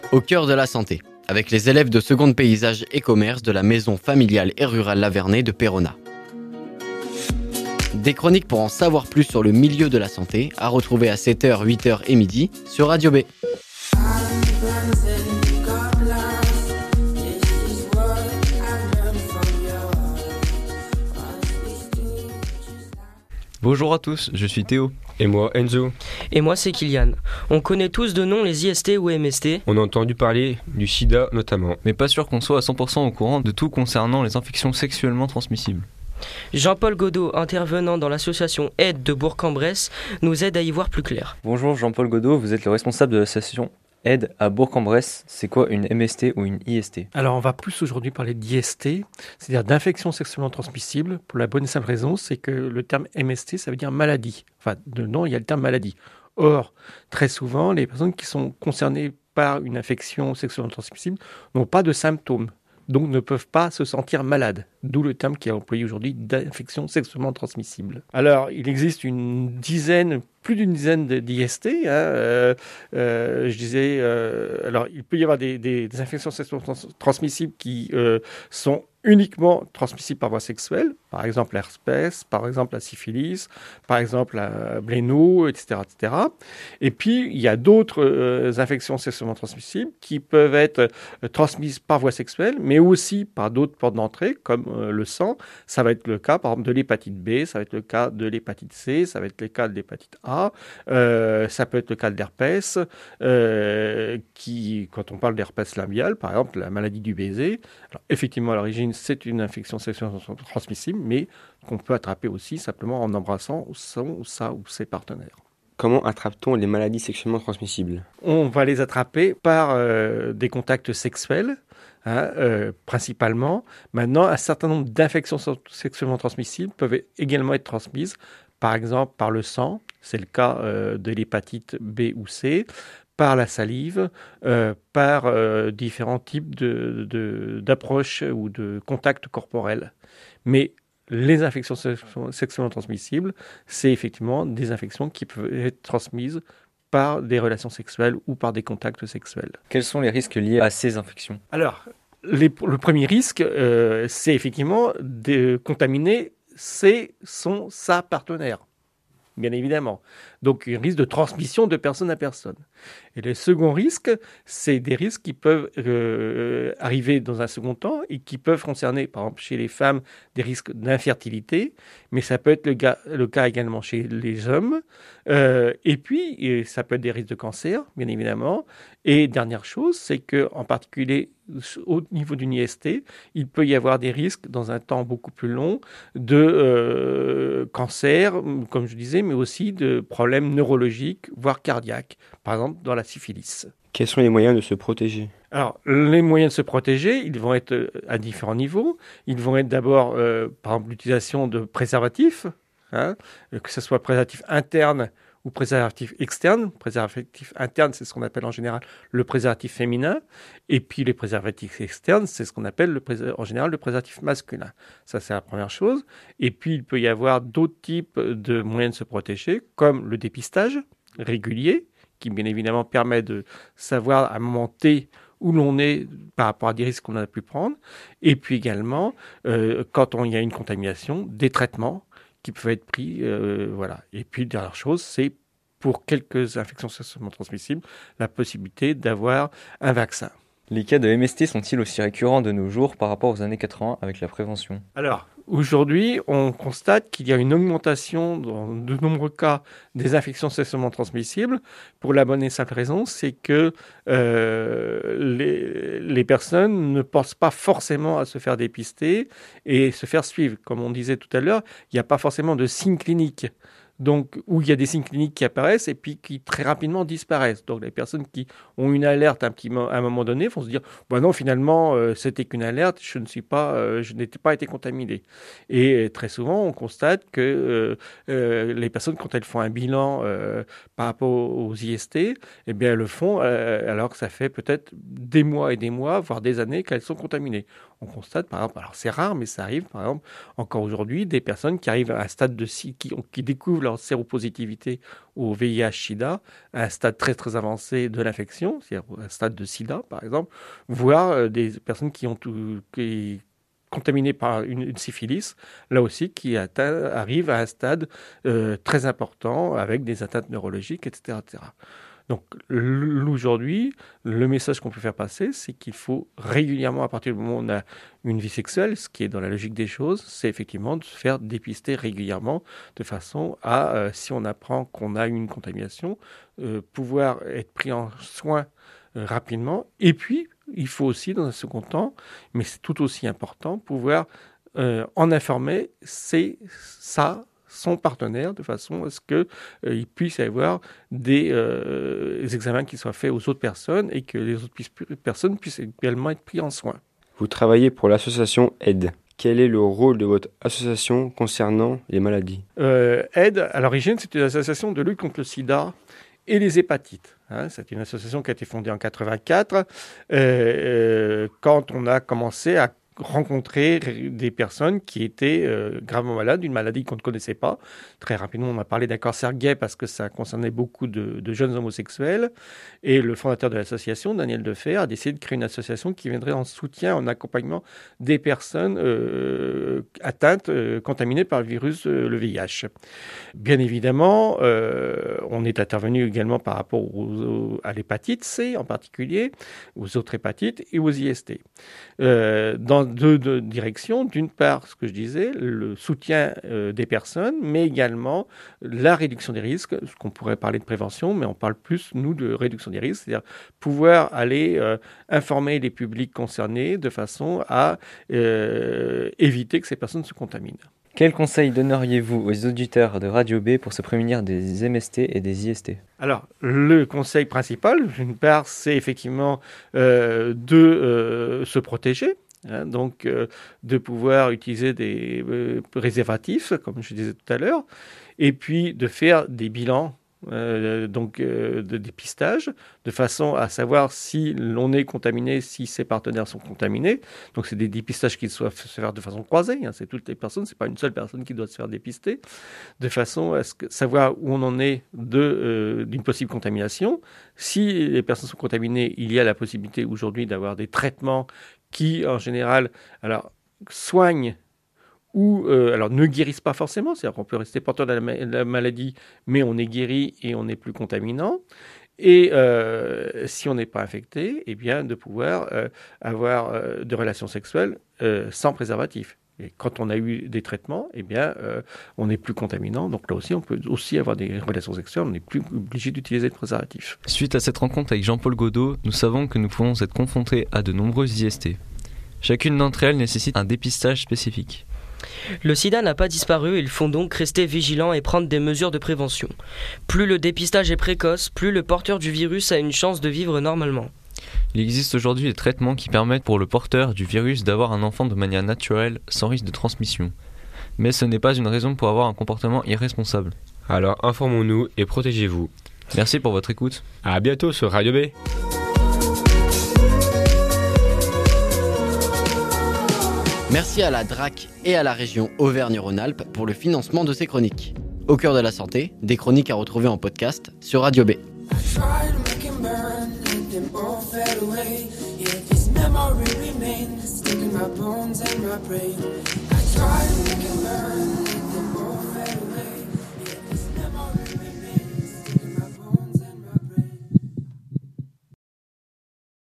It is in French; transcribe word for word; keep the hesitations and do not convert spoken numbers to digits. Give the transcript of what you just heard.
au cœur de la santé, avec les élèves de seconde paysage et commerce de la maison familiale et rurale Lavernée de Péronat. Des chroniques pour en savoir plus sur le milieu de la santé, à retrouver à sept heures, huit heures et midi sur Radio B. Bonjour à tous, je suis Théo. Et moi, Enzo. Et moi, c'est Kylian. On connaît tous de nom les I S T ou M S T. On a entendu parler du sida notamment. Mais pas sûr qu'on soit à cent pour cent au courant de tout concernant les infections sexuellement transmissibles. Jean-Paul Godot, intervenant dans l'association Aide de Bourg-en-Bresse, nous aide à y voir plus clair. Bonjour Jean-Paul Godot, vous êtes le responsable de l'association Aide à Bourg-en-Bresse. C'est quoi une M S T ou une I S T ? Alors on va plus aujourd'hui parler d'I S T, c'est-à-dire d'infection sexuellement transmissible, pour la bonne et simple raison, c'est que le terme M S T, ça veut dire maladie. Enfin, dedans, il y a le terme maladie. Or, très souvent, les personnes qui sont concernées par une infection sexuellement transmissible n'ont pas de symptômes, donc ne peuvent pas se sentir malades. D'où le terme qui est employé aujourd'hui d'infection sexuellement transmissible. Alors, il existe une dizaine, plus d'une dizaine d'I S T. Hein, euh, euh, je disais, euh, alors il peut y avoir des, des, des infections sexuellement trans- transmissibles qui euh, sont uniquement transmissibles par voie sexuelle, par exemple l'herpès, par exemple la syphilis, par exemple la bléno, et cetera, et cetera. Et puis, il y a d'autres euh, infections sexuellement transmissibles qui peuvent être euh, transmises par voie sexuelle, mais aussi par d'autres portes d'entrée, comme euh, le sang. Ça va être le cas, par exemple, de l'hépatite B, ça va être le cas de l'hépatite C, ça va être le cas de l'hépatite A, euh, ça peut être le cas de l'herpès, euh, qui, quand on parle d'herpès labial, par exemple, la maladie du baiser, alors, effectivement, à l'origine, c'est une infection sexuellement transmissible, mais qu'on peut attraper aussi simplement en embrassant son ou sa ou ses partenaires. Comment attrape-t-on les maladies sexuellement transmissibles ? On va les attraper par euh, des contacts sexuels, hein, euh, principalement. Maintenant, un certain nombre d'infections sexuellement transmissibles peuvent également être transmises, par exemple par le sang, c'est le cas euh, de l'hépatite B ou C, par la salive, euh, par euh, différents types de, de, d'approches ou de contacts corporels. Mais les infections sexuellement transmissibles, c'est effectivement des infections qui peuvent être transmises par des relations sexuelles ou par des contacts sexuels. Quels sont les risques liés à ces infections ? Alors, les, le premier risque, euh, c'est effectivement de contaminer ses, son, sa partenaire, bien évidemment. Donc, un risque de transmission de personne à personne. Et le second risque, c'est des risques qui peuvent euh, arriver dans un second temps et qui peuvent concerner, par exemple, chez les femmes, des risques d'infertilité, mais ça peut être le, ga- le cas également chez les hommes. Euh, et puis, et ça peut être des risques de cancer, bien évidemment. Et dernière chose, c'est qu'en particulier, au niveau d'une I S T, il peut y avoir des risques, dans un temps beaucoup plus long, de euh, cancer, comme je disais, mais aussi de problèmes neurologiques, voire cardiaques, par exemple dans la syphilis. Quels sont les moyens de se protéger ? Alors, les moyens de se protéger, ils vont être à différents niveaux. Ils vont être d'abord, euh, par exemple, l'utilisation de préservatifs, hein, que ce soit préservatif interne ou préservatif externe. Préservatif interne, c'est ce qu'on appelle en général le préservatif féminin. Et puis les préservatifs externes, c'est ce qu'on appelle le présé- en général le préservatif masculin. Ça, c'est la première chose. Et puis, il peut y avoir d'autres types de moyens de se protéger, comme le dépistage régulier, qui bien évidemment permet de savoir à un moment T où l'on est par rapport à des risques qu'on a pu prendre. Et puis également, euh, quand on, il y a une contamination, des traitements qui peuvent être pris. Euh, voilà. Et puis, dernière chose, c'est pour quelques infections sexuellement transmissibles, la possibilité d'avoir un vaccin. Les cas de M S T sont-ils aussi récurrents de nos jours par rapport aux années quatre-vingts avec la prévention ? Alors, aujourd'hui, on constate qu'il y a une augmentation dans de nombreux cas des infections sexuellement transmissibles pour la bonne et simple raison, c'est que euh, les, les personnes ne pensent pas forcément à se faire dépister et se faire suivre. Comme on disait tout à l'heure, il n'y a pas forcément de signes cliniques. Donc, où il y a des signes cliniques qui apparaissent et puis qui très rapidement disparaissent. Donc, les personnes qui ont une alerte un petit mo- à un moment donné vont se dire bah non, finalement, euh, c'était qu'une alerte, je ne suis pas, euh, je n'étais pas été contaminé. Et euh, très souvent, on constate que euh, euh, les personnes, quand elles font un bilan euh, par rapport aux I S T, eh bien, elles le font euh, alors que ça fait peut-être des mois et des mois, voire des années qu'elles sont contaminées. On constate, par exemple, alors c'est rare, mais ça arrive, par exemple, encore aujourd'hui, des personnes qui arrivent à un stade de qui, qui découvrent leur séropositivité au V I H sida à un stade très très avancé de l'infection, c'est-à-dire un stade de sida par exemple, voire euh, des personnes qui ont tout, qui, contaminées par une, une syphilis, là aussi qui atteint, arrive à un stade euh, très important avec des atteintes neurologiques, et cetera, et cetera. Donc aujourd'hui, le message qu'on peut faire passer, c'est qu'il faut régulièrement, à partir du moment où on a une vie sexuelle, ce qui est dans la logique des choses, c'est effectivement de se faire dépister régulièrement de façon à, euh, si on apprend qu'on a une contamination, euh, pouvoir être pris en soin euh, rapidement. Et puis, il faut aussi, dans un second temps, mais c'est tout aussi important, pouvoir euh, en informer ses, sa son partenaire de façon à ce qu'il euh, puisse y avoir des, euh, des examens qui soient faits aux autres personnes et que les autres puissent, personnes puissent également être pris en soin. Vous travaillez pour l'association AID. Quel est le rôle de votre association concernant les maladies ? euh, AID, à l'origine, c'est une association de lutte contre le sida et les hépatites. Hein, c'est une association qui a été fondée en quatre-vingt-quatre, euh, euh, quand on a commencé à rencontrer des personnes qui étaient euh, gravement malades d'une maladie qu'on ne connaissait pas. Très rapidement, on a parlé d'un cancer gay parce que ça concernait beaucoup de, de jeunes homosexuels. Et le fondateur de l'association, Daniel Defer, a décidé de créer une association qui viendrait en soutien, en accompagnement des personnes euh, atteintes, euh, contaminées par le virus, euh, le V I H. Bien évidemment, euh, on est intervenu également par rapport aux, aux, à l'hépatite C en particulier, aux autres hépatites et aux I S T. Euh, dans deux, deux directions. D'une part, ce que je disais, le soutien euh, des personnes, mais également la réduction des risques, ce qu'on pourrait parler de prévention, mais on parle plus, nous, de réduction des risques, c'est-à-dire pouvoir aller euh, informer les publics concernés de façon à euh, éviter que ces personnes se contaminent. Quel conseil donneriez-vous aux auditeurs de Radio B pour se prémunir des M S T et des I S T ? Alors, le conseil principal, d'une part, c'est effectivement euh, de euh, se protéger. Hein, donc, euh, de pouvoir utiliser des euh, préservatifs, comme je disais tout à l'heure, et puis de faire des bilans euh, donc, euh, de dépistage, de façon à savoir si l'on est contaminé, si ses partenaires sont contaminés. Donc, c'est des dépistages qui doivent se faire de façon croisée. Hein, c'est toutes les personnes, c'est pas une seule personne qui doit se faire dépister, de façon à ce que, savoir où on en est de, euh, d'une possible contamination. Si les personnes sont contaminées, il y a la possibilité aujourd'hui d'avoir des traitements qui, en général, alors, soignent ou euh, alors, ne guérissent pas forcément. C'est-à-dire qu'on peut rester porteur de la, ma- de la maladie, mais on est guéri et on n'est plus contaminant. Et euh, si on n'est pas infecté, eh bien, de pouvoir euh, avoir euh, de relations sexuelles euh, sans préservatif. Et quand on a eu des traitements, eh bien, euh, on n'est plus contaminant. Donc là aussi, on peut aussi avoir des relations sexuelles. On n'est plus obligé d'utiliser de préservatif. Suite à cette rencontre avec Jean-Paul Godot, nous savons que nous pouvons être confrontés à de nombreuses I S T. Chacune d'entre elles nécessite un dépistage spécifique. Le sida n'a pas disparu, il faut donc rester vigilant et prendre des mesures de prévention. Plus le dépistage est précoce, plus le porteur du virus a une chance de vivre normalement. Il existe aujourd'hui des traitements qui permettent pour le porteur du virus d'avoir un enfant de manière naturelle, sans risque de transmission. Mais ce n'est pas une raison pour avoir un comportement irresponsable. Alors informons-nous et protégez-vous. Merci pour votre écoute. À bientôt sur Radio B. Merci à la D R A C et à la région Auvergne-Rhône-Alpes pour le financement de ces chroniques. Au cœur de la santé, des chroniques à retrouver en podcast sur Radio B. I tried to make it burn.